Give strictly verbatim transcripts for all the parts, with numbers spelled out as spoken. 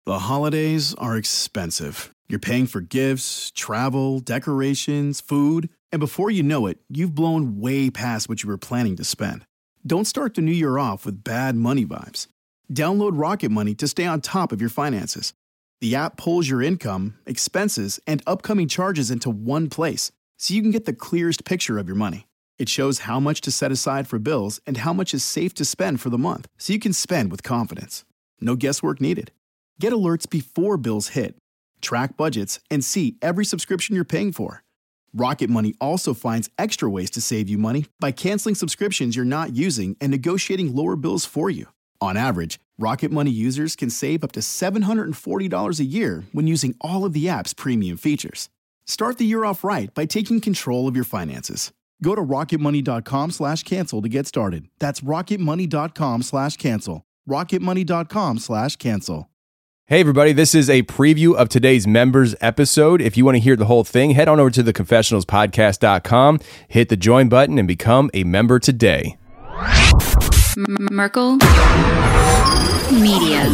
The holidays are expensive. You're paying for gifts, travel, decorations, food, and before you know it, you've blown way past what you were planning to spend. Don't start the new year off with bad money vibes. Download Rocket Money to stay on top of your finances. The app pulls your income, expenses, and upcoming charges into one place, so you can get the clearest picture of your money. It shows how much to set aside for bills and how much is safe to spend for the month, so you can spend with confidence. No guesswork needed. Get alerts before bills hit, track budgets, and see every subscription you're paying for. Rocket Money also finds extra ways to save you money by canceling subscriptions you're not using and negotiating lower bills for you. On average, Rocket Money users can save up to seven hundred forty dollars a year when using all of the app's premium features. Start the year off right by taking control of your finances. Go to rocketmoney.com slash cancel to get started. That's rocketmoney.com slash cancel. rocketmoney.com slash cancel. Hey everybody, this is a preview of today's members episode. If you want to hear the whole thing, head on over to the confessionals podcast dot com, hit the join button, and become a member today. M- Merkel Media.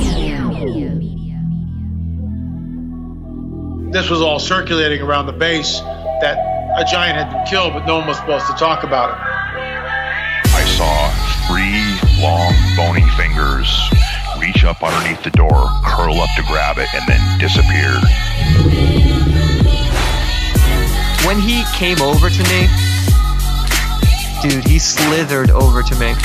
This was all circulating around the base that a giant had been killed, but no one was supposed to talk about it. I saw three long, bony fingers reach up underneath the door, curl up to grab it, and then disappear. When he came over to me, dude, he slithered over to me.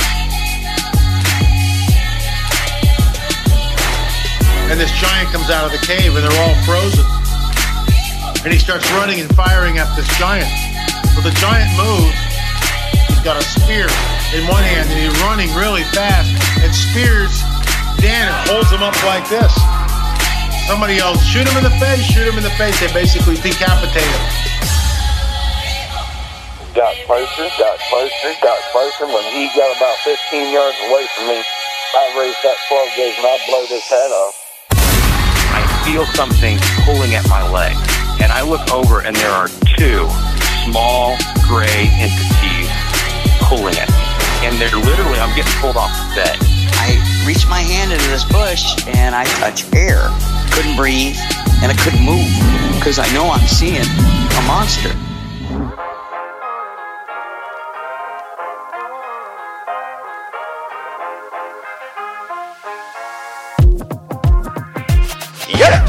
And this giant comes out of the cave, and they're all frozen. And he starts running and firing at this giant. Well, the giant moves. He's got a spear in one hand, and he's running really fast and spears Dan and holds him up like this. Somebody else, shoot him in the face, shoot him in the face. They basically decapitate him. Got closer, got closer, got closer. When he got about fifteen yards away from me, I raised that twelve gauge and I blowed his head off. I feel something pulling at my leg, and I look over and there are two small gray entities pulling at me. And they're literally, I'm getting pulled off the bed. I reached my hand into this bush and I touched air. Couldn't breathe and I couldn't move because I know I'm seeing a monster. Yeah.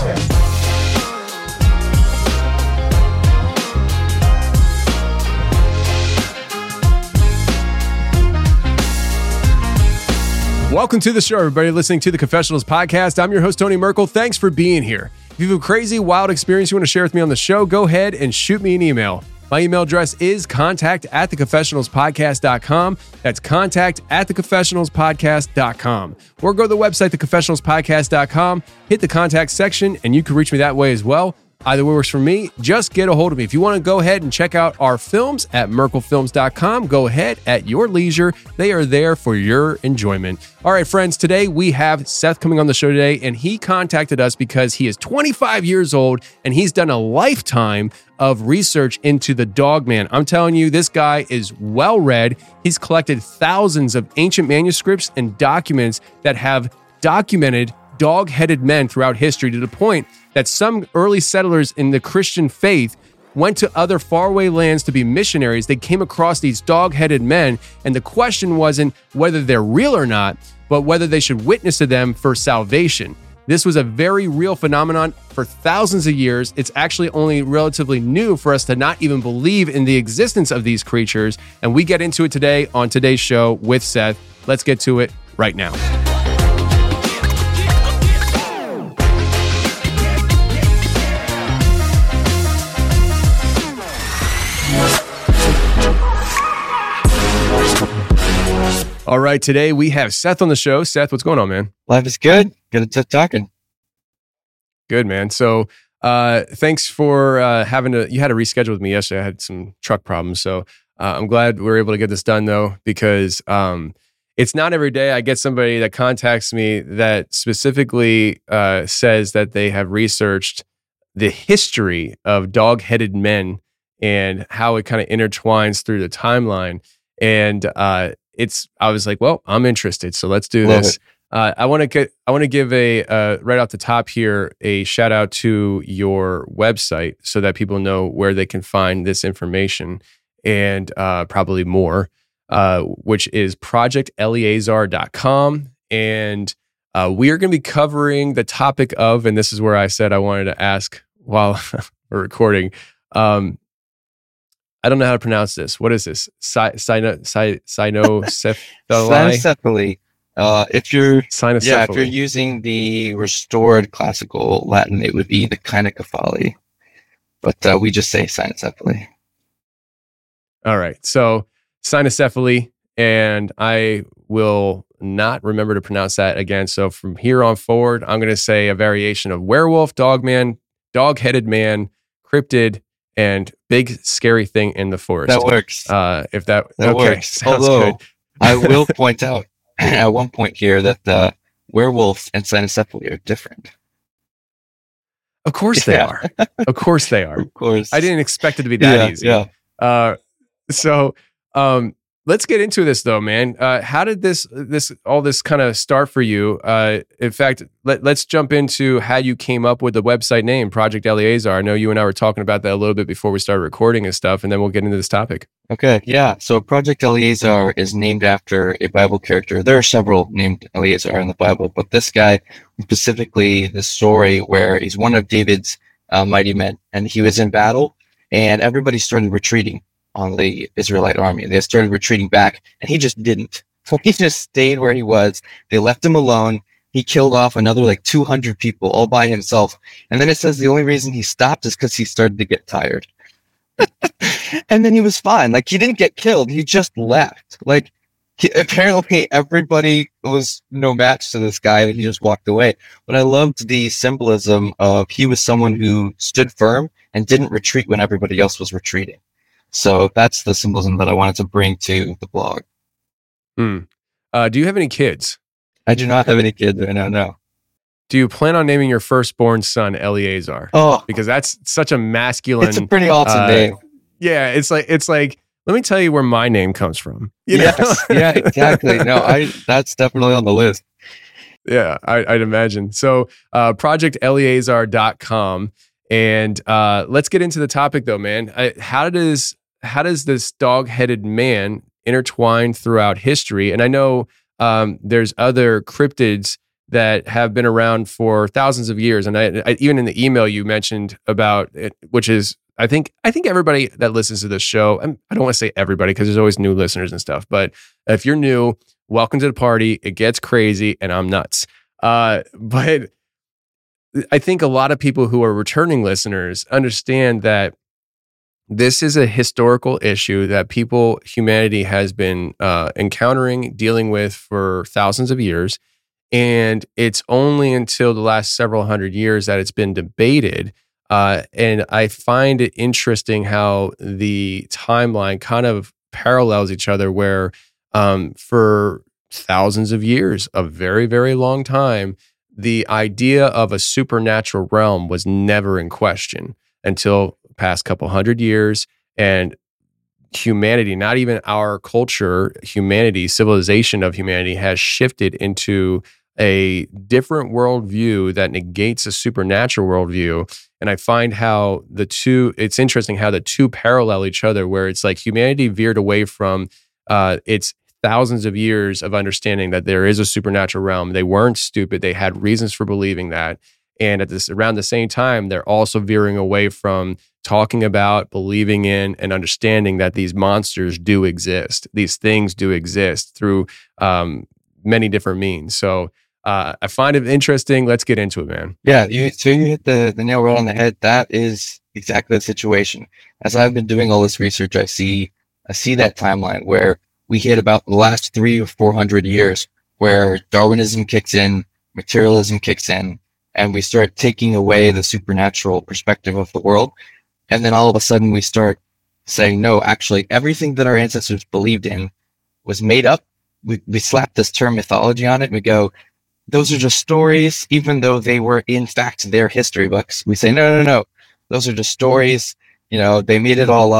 Welcome to the show, everybody listening to the Confessionals Podcast. I'm your host, Tony Merkel. Thanks for being here. If you have a crazy, wild experience you want to share with me on the show, go ahead and shoot me an email. My email address is contact at the confessionals podcast dot com. That's contact at the confessionals podcast dot com. Or go to the website, the confessionals podcast dot com, hit the contact section, and you can reach me that way as well. Either way works for me. Just get a hold of me. If you want to go ahead and check out our films at merkel films dot com, go ahead at your leisure. They are there for your enjoyment. All right, friends, today we have Seth coming on the show today, and he contacted us because he is twenty-five years old and he's done a lifetime of research into the Dogman. I'm telling you, this guy is well read. He's collected thousands of ancient manuscripts and documents that have documented dog-headed men throughout history to the point that some early settlers in the Christian faith went to other faraway lands to be missionaries. They came across these dog-headed men, and the question wasn't whether they're real or not, but whether they should witness to them for salvation. This was a very real phenomenon for thousands of years. It's actually only relatively new for us to not even believe in the existence of these creatures, and we get into it today on today's show with Seth. Let's get to it right now. All right, today we have Seth on the show. Seth, what's going on, man? Life is good. Good to talking. Good, man. So uh, thanks for uh, having to, you had to reschedule with me yesterday. I had some truck problems. So uh, I'm glad we were able to get this done though, because um, it's not every day I get somebody that contacts me that specifically uh, says that they have researched the history of dog-headed men and how it kind of intertwines through the timeline. And uh, it's, I was like, well, I'm interested. So let's do Love this. Uh, I want to get. I want to give a uh, right off the top here a shout out to your website so that people know where they can find this information and uh, probably more, uh, which is project eleazar dot com. And uh, we are going to be covering the topic of, and this is where I said I wanted to ask while we're recording. Um, I don't know how to pronounce this. What is this? Sy- syno- sy- Cynocephaly. Cynocephaly. Uh, if you're Cynocephaly. Yeah, if you're using the restored classical Latin, it would be the kynocephaly. But uh, we just say cynocephaly. All right. So cynocephaly, and I will not remember to pronounce that again. So from here on forward, I'm going to say a variation of werewolf, dogman, dog-headed man, cryptid, and big scary thing in the forest. That works. Uh, if that, that okay, works. Sounds Although good. I will point out at one point here that the werewolf and cynocephaly are different. Of course they Yeah. are. Of course they are. Of course. I didn't expect it to be that yeah, easy. Yeah. Uh, so um, let's get into this though, man. Uh, how did this this all this kind of start for you? Uh, in fact, let, let's jump into how you came up with the website name, Project Eleazar. I know you and I were talking about that a little bit before we started recording and stuff, and then we'll get into this topic. Okay, yeah. So Project Eleazar is named after a Bible character. There are several named Eleazar in the Bible, but this guy, specifically the story where he's one of David's uh, mighty men, and he was in battle, and everybody started retreating on the Israelite army. They started retreating back, and he just didn't. So he just stayed where he was. They left him alone. He killed off another like two hundred people all by himself. And then it says the only reason he stopped is because he started to get tired. And then he was fine. Like, he didn't get killed. He just left. Like, he, apparently everybody was no match to this guy, and he just walked away. But I loved the symbolism of he was someone who stood firm and didn't retreat when everybody else was retreating. So that's the symbolism that I wanted to bring to the blog. Hmm. Uh, do you have any kids? I do not have any kids right now, no. Do you plan on naming your firstborn son Eleazar? Oh, because that's such a masculine. it's a pretty awesome uh, name. Yeah, it's like it's like. Let me tell you where my name comes from. You know? Yes, yeah, exactly. No, I that's definitely on the list. Yeah, I, I'd imagine. So, uh, project eleazar dot com, and uh, let's get into the topic, though, man. I, how does how does this dog-headed man intertwine throughout history? And I know um, there's other cryptids that have been around for thousands of years. And I, I, even in the email you mentioned about it, which is, I think, I think everybody that listens to this show, and I don't want to say everybody because there's always new listeners and stuff, but if you're new, welcome to the party. It gets crazy and I'm nuts. Uh, but I think a lot of people who are returning listeners understand that this is a historical issue that people, humanity has been uh, encountering, dealing with for thousands of years. And it's only until the last several hundred years that it's been debated. Uh, and I find it interesting how the timeline kind of parallels each other, where um, for thousands of years, a very, very long time, the idea of a supernatural realm was never in question until the past couple hundred years. And humanity, not even our culture, humanity, civilization of humanity has shifted into a different worldview that negates a supernatural worldview. And I find how the two, it's interesting how the two parallel each other, where it's like humanity veered away from uh, its thousands of years of understanding that there is a supernatural realm. They weren't stupid. They had reasons for believing that. And at this, around the same time, they're also veering away from talking about, believing in, and understanding that these monsters do exist. These things do exist through um, many different means. So uh, I find it interesting. Let's get into it, man. Yeah, you, so you hit the, the nail right on the head. That is exactly the situation. As I've been doing all this research, I see I see that timeline where we hit about the last three or four hundred years, where Darwinism kicks in, materialism kicks in, and we start taking away the supernatural perspective of the world. And then all of a sudden we start saying, no, actually, everything that our ancestors believed in was made up. We, we slap this term mythology on it, and we go, those are just stories, even though they were in fact their history books. We say, no, no, no, those are just stories. You know, they made it all up.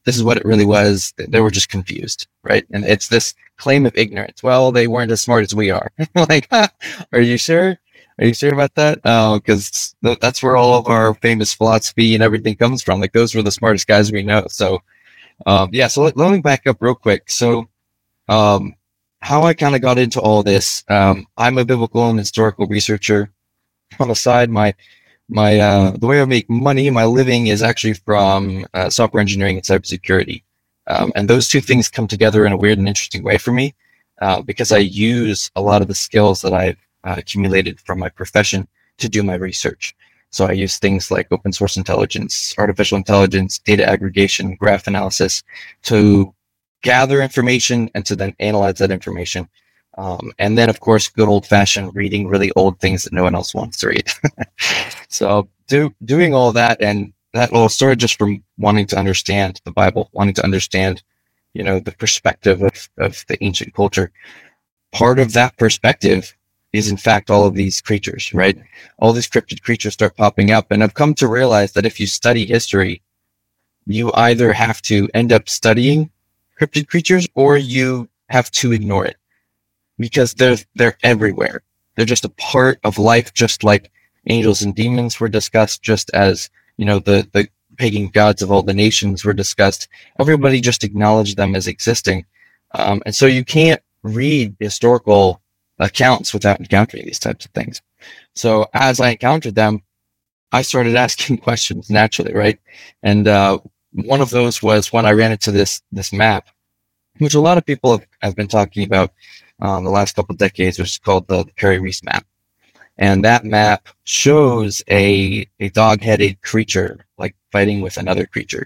this is what it really was. They were just confused, right? And it's this claim of ignorance. Well, they weren't as smart as we are. Like, ah, are you sure? Are you sure about that? Oh, because th- that's where all of our famous philosophy and everything comes from. Like, those were the smartest guys we know. So, um, yeah. So let, let me back up real quick. So, um, how I kind of got into all this. Um, I'm a biblical and historical researcher. On the side, my my uh, the way I make money, my living is actually from uh, software engineering and cybersecurity, um, and those two things come together in a weird and interesting way for me, uh, because I use a lot of the skills that I've uh, accumulated from my profession to do my research. So I use things like open source intelligence, artificial intelligence, data aggregation, graph analysis to gather information and to then analyze that information. Um, and then, of course, good old fashioned reading really old things that no one else wants to read. So do, doing all that, and that all started just from wanting to understand the Bible, wanting to understand, you know, the perspective of, of the ancient culture. Part of that perspective is, in fact, all of these creatures, right? All these cryptid creatures start popping up. And I've come to realize that if you study history, you either have to end up studying cryptid creatures or you have to ignore it, because they're they're everywhere. They're just a part of life, just like angels and demons were discussed, just as, you know, the the pagan gods of all the nations were discussed. Everybody just acknowledged them as existing, um, and so you can't read historical accounts without encountering these types of things. So as I encountered them, I started asking questions naturally, right? And uh, one of those was when I ran into this this map, which a lot of people have, have been talking about um, the last couple of decades, which is called the, the Perry Reese map. And that map shows a a dog-headed creature like fighting with another creature.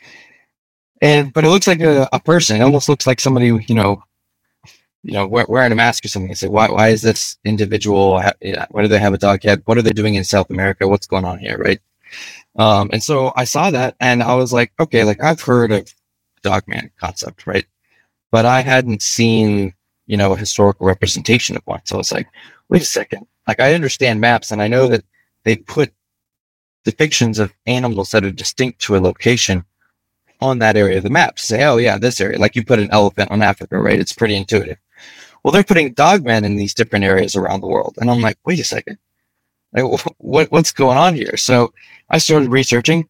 And but it looks like a, a person. It almost looks like somebody, you know, you know, wearing a mask or something. I say, why why is this individual? Why do they have a dog head? What are they doing in South America? What's going on here, right? Um, and so I saw that, and I was like, okay, like I've heard of Dogman concept, right? But I hadn't seen, you know, a historical representation of one. So it's like, wait a second. Like, I understand maps, and I know that they put depictions of animals that are distinct to a location on that area of the map. Say, oh yeah, this area. Like you put an elephant on Africa, right? It's pretty intuitive. Well, they're putting dogmen in these different areas around the world, and I'm like, wait a second. Like, what what's going on here? So I started researching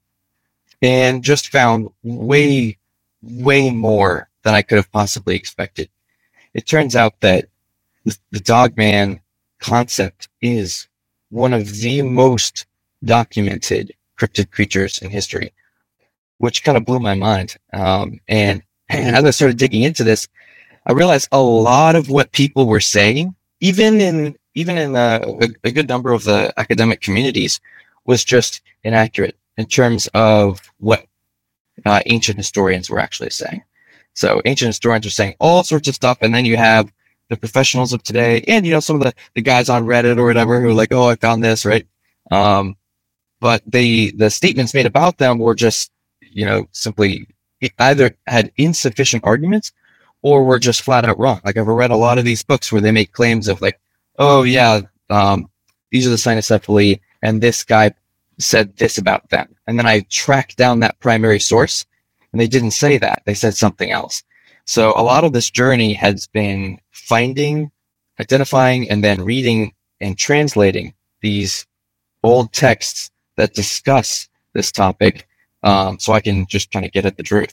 and just found way, way more than I could have possibly expected. It turns out that the, the Dogman concept is one of the most documented cryptid creatures in history, which kind of blew my mind. Um, and, and as I started digging into this, I realized a lot of what people were saying, even in even in a, a, a good number of the academic communities, was just inaccurate in terms of what uh, ancient historians were actually saying. So ancient historians are saying all sorts of stuff, and then you have the professionals of today, and you know some of the, the guys on Reddit or whatever who are like, oh, I found this, right? Um, but the the statements made about them were just, you know, simply either had insufficient arguments or were just flat out wrong. Like I've read a lot of these books where they make claims of like, oh yeah, um, these are the cynocephaly, and this guy said this about them. And then I tracked down that primary source, and they didn't say that. They said something else. So a lot of this journey has been finding, identifying, and then reading and translating these old texts that discuss this topic, um, so I can just kind of get at the truth.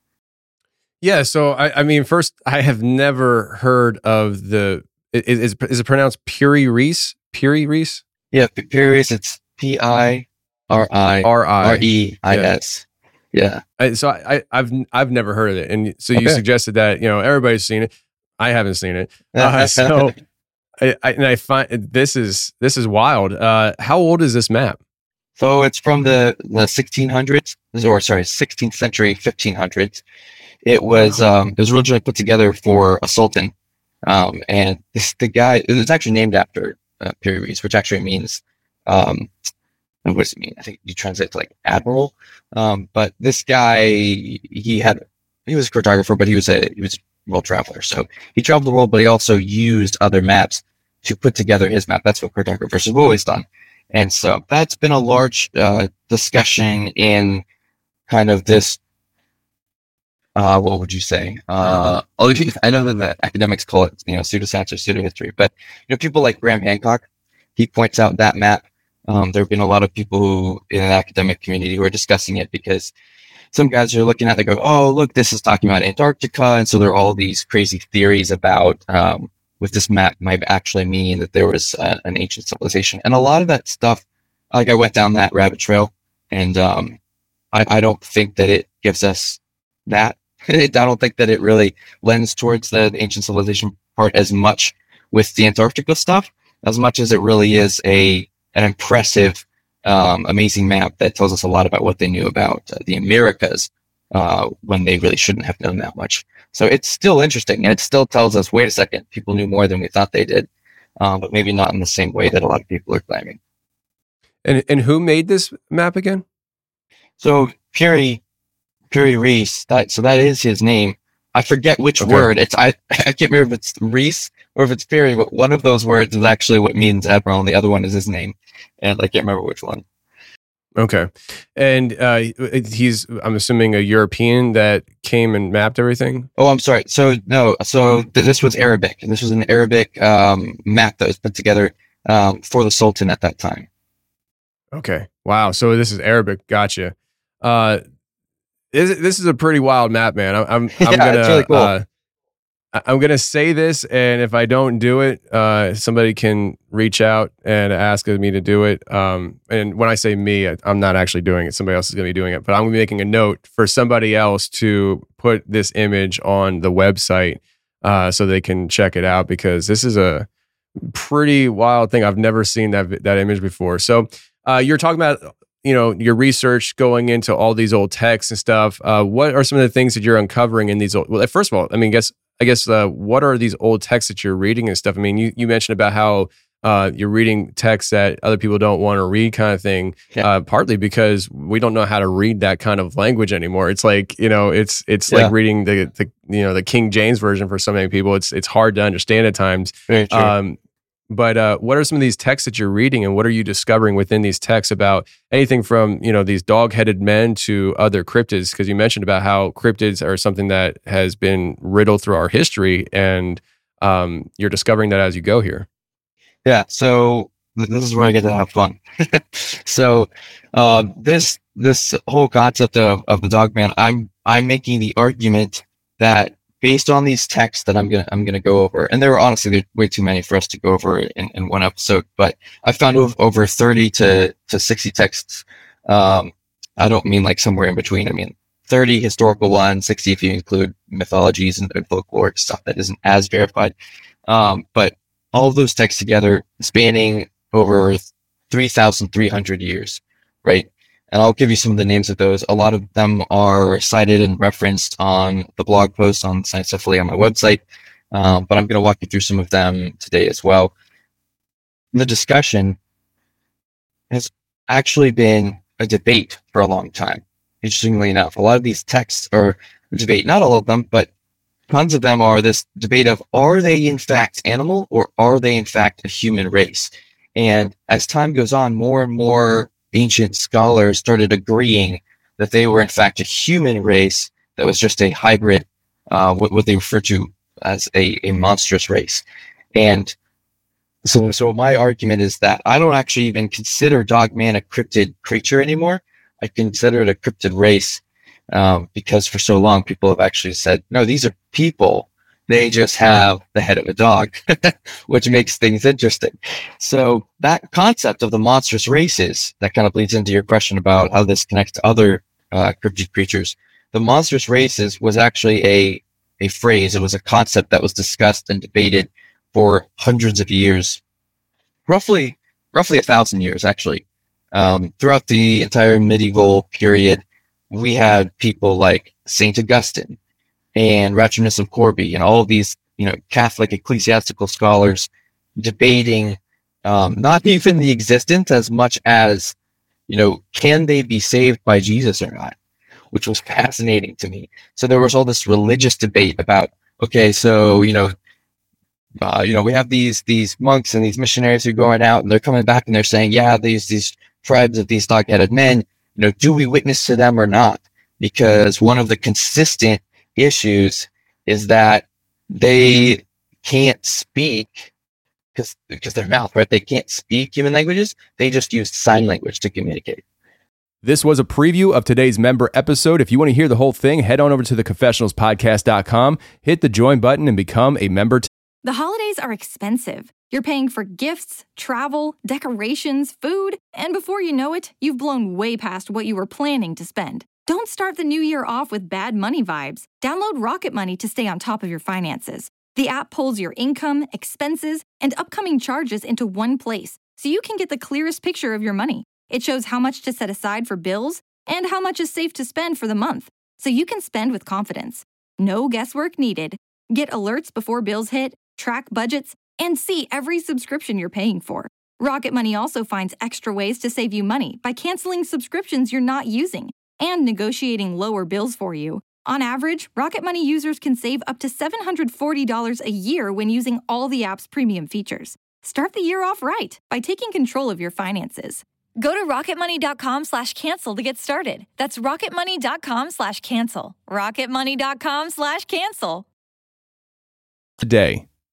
Yeah, so I, I mean, first, I have never heard of the. Is is, is it pronounced Perry Reese? Perry Reese? Yeah, Perry Reese. It's P I R I R I R E I S. Yeah. I, so I, I've I've never heard of it, and so you Okay. suggested that, you know, everybody's seen it. I haven't seen it. Uh, so I, I and I find this is this is wild. Uh, how old is this map? So it's from the, the sixteen hundreds, or sorry, sixteenth century, fifteen hundreds. It was um, it was originally put together for a sultan, um, and this the guy. It was actually named after uh, Perry Reese, which actually means um, what does it mean? I think you translate to like admiral. Um, but this guy, he had he was a cartographer, but he was a he was a world traveler. So he traveled the world, but he also used other maps to put together his map. That's what cartographers have always done. And so that's been a large uh, discussion in kind of this uh, what would you say? Uh, I know that the academics call it, you know, pseudoscience or pseudohistory, but you know, people like Graham Hancock, he points out that map. Um, there have been a lot of people who, in the academic community, who are discussing it because some guys are looking at it, they go, "Oh, look, this is talking about Antarctica," and so there are all these crazy theories about um, what this map might actually mean, that there was uh, an ancient civilization, and a lot of that stuff. Like I went down that rabbit trail, and um, I, I don't think that it gives us that. I don't think that it really lends towards the ancient civilization part as much with the Antarctica stuff, as much as it really is a an impressive, um, amazing map that tells us a lot about what they knew about uh, the Americas uh, when they really shouldn't have known that much. So it's still interesting, and it still tells us, wait a second, people knew more than we thought they did, um, but maybe not in the same way that a lot of people are claiming. And and who made this map again? So Pierre Pierre Reese, that so that is his name. I forget which Okay. word. It's I I can't remember if it's Reese or if it's Pierre, but one of those words is actually what means admiral, and the other one is his name, and I can't remember which one. Okay. And uh, he's, I'm assuming, a European that came and mapped everything? Oh, I'm sorry. So no, so th- this was Arabic, and this was an Arabic um, map that was put together um, for the Sultan at that time. Okay. Wow. So this is Arabic. Gotcha. Uh, this, this is a pretty wild map, man. I'm, I'm, I'm Yeah, gonna, it's really cool. uh, I- I'm gonna say this, and if I don't do it, uh, somebody can reach out and ask me to do it. Um, and when I say me, I- I'm not actually doing it. Somebody else is gonna be doing it. But I'm gonna be making a note for somebody else to put this image on the website, uh, so they can check it out, because this is a pretty wild thing. I've never seen that that image before. So. Uh, you're talking about, you know, your research going into all these old texts and stuff. Uh, what are some of the things that you're uncovering in these old? Well, first of all, I mean, guess I guess uh, what are these old texts that you're reading and stuff? I mean, you, you mentioned about how uh, you're reading texts that other people don't want to read, kind of thing. Yeah. Uh, partly because we don't know how to read that kind of language anymore. It's like, you know, it's it's Yeah. like reading the the you know the King James version for so many people. It's it's hard to understand at times. Very true. Um, But uh, what are some of these texts that you're reading, and what are you discovering within these texts about anything from, you know, these dog-headed men to other cryptids? Because you mentioned about how cryptids are something that has been riddled through our history, and um, you're discovering that as you go here. Yeah, so th- this is where I get to have fun. so uh, this this whole concept of, of the Dogman, I'm I'm making the argument that based on these texts that I'm gonna I'm gonna go over, and there are honestly there's way too many for us to go over in, in one episode, but I found ov- over thirty to to sixty texts. Um, I don't mean like somewhere in between. I mean thirty historical ones, sixty if you include mythologies and, and folklore stuff that isn't as verified. Um, but all of those texts together, spanning over three thousand three hundred years, right? And I'll give you some of the names of those. A lot of them are cited and referenced on the blog post on Scientifically on my website, um, but I'm going to walk you through some of them today as well. The discussion has actually been a debate for a long time. Interestingly enough, a lot of these texts are a debate, not all of them, but tons of them are this debate of, are they in fact animal or are they in fact a human race? And as time goes on, more and more ancient scholars started agreeing that they were in fact a human race that was just a hybrid, uh, what, what they refer to as a, a monstrous race. And so, so my argument is that I don't actually even consider Dogman a cryptid creature anymore. I consider it a cryptid race, um, because for so long people have actually said, no, these are people. They just have the head of a dog, which makes things interesting. So that concept of the monstrous races, that kind of leads into your question about how this connects to other uh, cryptid creatures. The monstrous races was actually a, a phrase. It was a concept that was discussed and debated for hundreds of years, roughly, roughly a thousand years, actually. Um, throughout the entire medieval period, we had people like Saint Augustine and Rationus of Corbie and all of these, you know, Catholic ecclesiastical scholars debating um, not even the existence as much as, you know, can they be saved by Jesus or not, which was fascinating to me. So there was all this religious debate about, okay, so, you know, uh, you know, we have these these monks and these missionaries who are going out and they're coming back and they're saying, yeah, these these tribes of these dog-headed men, you know, do we witness to them or not? Because one of the consistent issues is that they can't speak because because their mouth, right? They can't speak human languages. They just use sign language to communicate. This was a preview of today's member episode. If you want to hear the whole thing, head on over to the confessionals podcast dot com, hit the join button, and become a member. T- the holidays are expensive. You're paying for gifts, travel, decorations, food, and before you know it, you've blown way past what you were planning to spend. Don't start the new year off with bad money vibes. Download Rocket Money to stay on top of your finances. The app pulls your income, expenses, and upcoming charges into one place, so you can get the clearest picture of your money. It shows how much to set aside for bills and how much is safe to spend for the month, so you can spend with confidence. No guesswork needed. Get alerts before bills hit, track budgets, and see every subscription you're paying for. Rocket Money also finds extra ways to save you money by canceling subscriptions you're not using and negotiating lower bills for you. On average, Rocket Money users can save up to seven hundred forty dollars a year when using all the app's premium features. Start the year off right by taking control of your finances. Go to rocketmoney.com slash cancel to get started. That's rocketmoney.com slash cancel. rocketmoney.com slash cancel. Today.